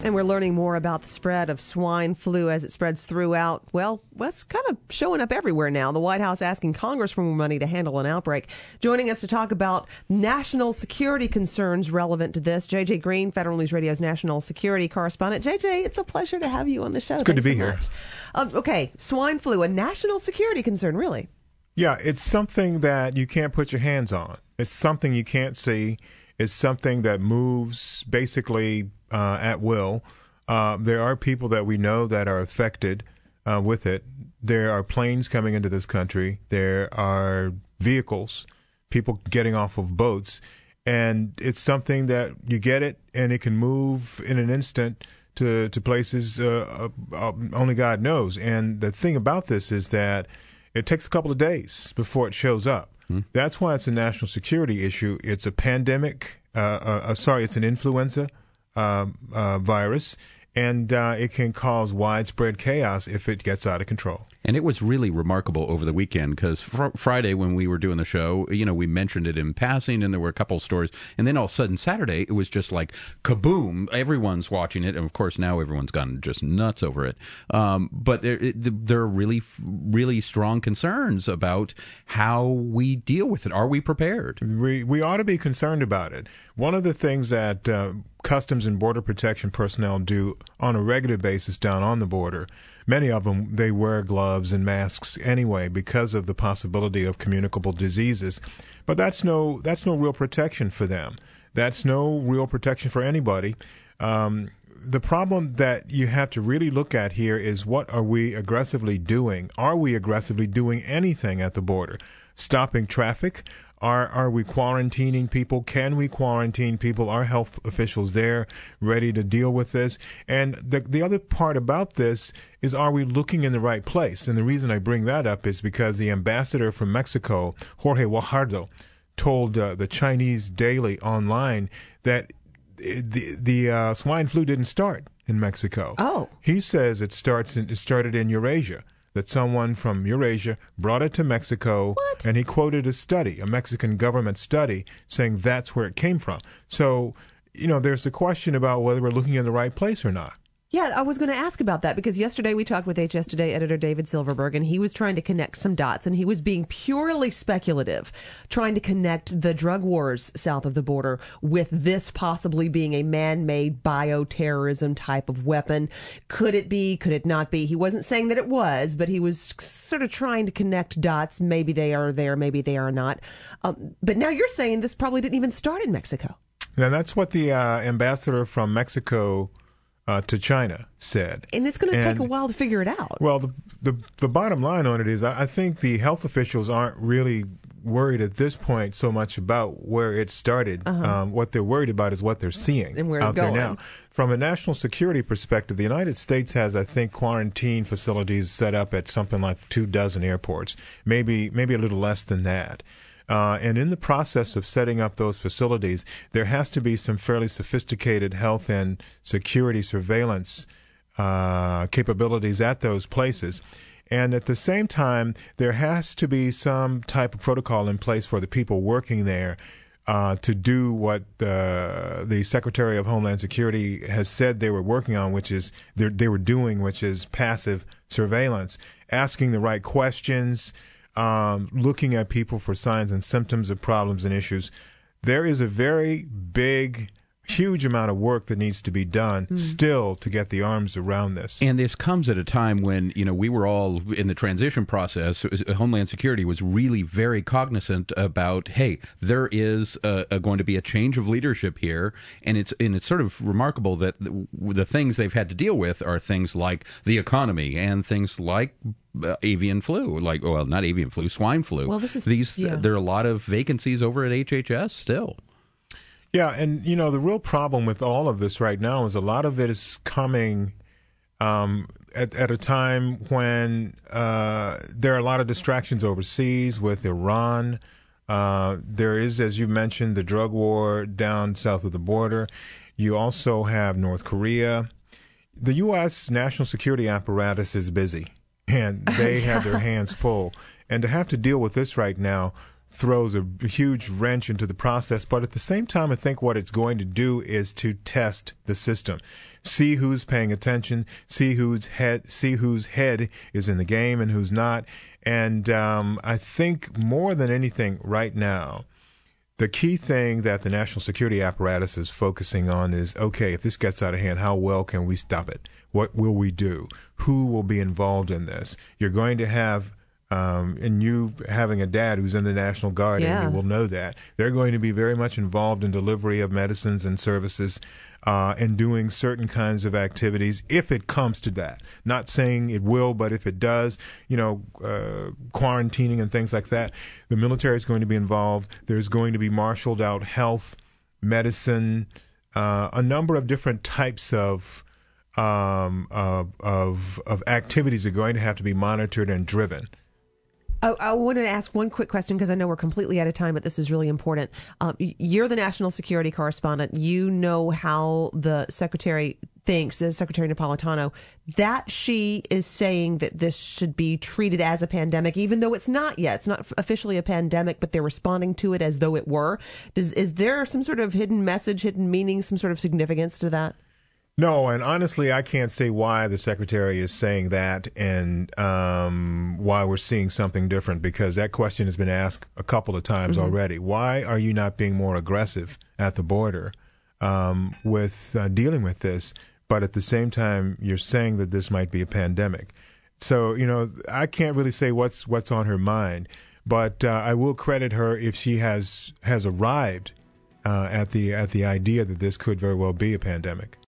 And we're learning more about the spread of swine flu as it spreads throughout. Well, it's kind of showing up everywhere now. The White House asking Congress for more money to handle an outbreak. Joining us to talk about national security concerns relevant to this, J.J. Green, Federal News Radio's national security correspondent. J.J., it's a pleasure to have you on the show. It's good to be here. Okay, swine flu, a national security concern, really? Yeah, it's something that you can't put your hands on. It's something you can't see. It's something that moves basically at will. There are people that we know that are affected with it. There are planes coming into this country. There are vehicles, people getting off of boats. And it's something that you get it, and it can move in an instant to places only God knows. And the thing about this is that it takes a couple of days before it shows up. That's why it's a national security issue. It's a pandemic. It's an influenza virus, and it can cause widespread chaos if it gets out of control. And it was really remarkable over the weekend because Friday when we were doing the show, we mentioned it in passing and there were a couple of stories. And then all of a sudden Saturday, it was just like kaboom. Everyone's watching it. And of course, now everyone's gone just nuts over it. But there are really, really strong concerns about how we deal with it. Are we prepared? We ought to be concerned about it. One of the things that Customs and Border Protection personnel do on a regular basis down on the border, many of them, they wear gloves and masks anyway because of the possibility of communicable diseases. But that's no real protection for them. That's no real protection for anybody. The problem that you have to really look at here is what are we aggressively doing? Are we aggressively doing anything at the border? Stopping traffic? Are we quarantining people? Can we quarantine people? Are health officials there ready to deal with this? And the other part about this is, are we looking in the right place? And the reason I bring that up is because the ambassador from Mexico, Jorge Guajardo, told the Chinese Daily online that the swine flu didn't start in Mexico. Oh. He says it started in Eurasia. That someone from Eurasia brought it to Mexico. What? And he quoted a Mexican government study, saying that's where it came from. So, there's the question about whether we're looking in the right place or not. Yeah, I was going to ask about that because yesterday we talked with HS Today editor David Silverberg, and he was trying to connect some dots, and he was being purely speculative, trying to connect the drug wars south of the border with this possibly being a man-made bioterrorism type of weapon. Could it be? Could it not be? He wasn't saying that it was, but he was sort of trying to connect dots. Maybe they are there, maybe they are not. But now you're saying this probably didn't even start in Mexico. And that's what the ambassador from Mexico to China said. And it's going to take a while to figure it out. Well, the bottom line on it is I think the health officials aren't really worried at this point so much about where it started. What they're worried about is what they're seeing and where out it's going. there now. From a national security perspective, the United States has, I think, quarantine facilities set up at something like 24 airports, maybe a little less than that. And in the process of setting up those facilities, there has to be some fairly sophisticated health and security surveillance capabilities at those places. And at the same time, there has to be some type of protocol in place for the people working there to do what the Secretary of Homeland Security has said they were working on, which is which is passive surveillance, asking the right questions, looking at people for signs and symptoms of problems and issues. There is a very big, huge amount of work that needs to be done still to get the arms around this. And this comes at a time when, we were all in the transition process. Homeland Security was really very cognizant about, hey, there is going to be a change of leadership here. And it's sort of remarkable that the things they've had to deal with are things like the economy and things like avian flu, not avian flu, swine flu. Well, there are a lot of vacancies over at HHS still. Yeah, and the real problem with all of this right now is a lot of it is coming at a time when there are a lot of distractions overseas with Iran. There is, as you mentioned, the drug war down south of the border. You also have North Korea. The U.S. national security apparatus is busy, and they have their hands full. And to have to deal with this right now throws a huge wrench into the process. But at the same time, I think what it's going to do is to test the system, see who's paying attention, see whose head is in the game and who's not. And I think more than anything right now, the key thing that the national security apparatus is focusing on is, okay, if this gets out of hand, how well can we stop it? What will we do? Who will be involved in this? You're going to have, and you having a dad who's in the National Guard, and you will know that, they're going to be very much involved in delivery of medicines and services and doing certain kinds of activities if it comes to that. Not saying it will, but if it does, quarantining and things like that, the military is going to be involved. There's going to be marshaled out health, medicine, a number of different types of activities are going to have to be monitored and driven. I wanted to ask one quick question because I know we're completely out of time, but this is really important. You're the national security correspondent. You know how the secretary thinks, Secretary Napolitano, that she is saying that this should be treated as a pandemic, even though it's not yet. It's not officially a pandemic, but they're responding to it as though it were. Is there some sort of hidden message, hidden meaning, some sort of significance to that? No, and honestly, I can't say why the secretary is saying that and why we're seeing something different, because that question has been asked a couple of times already. Why are you not being more aggressive at the border with dealing with this? But at the same time, you're saying that this might be a pandemic. So, I can't really say what's on her mind, but I will credit her if she has arrived at the idea that this could very well be a pandemic.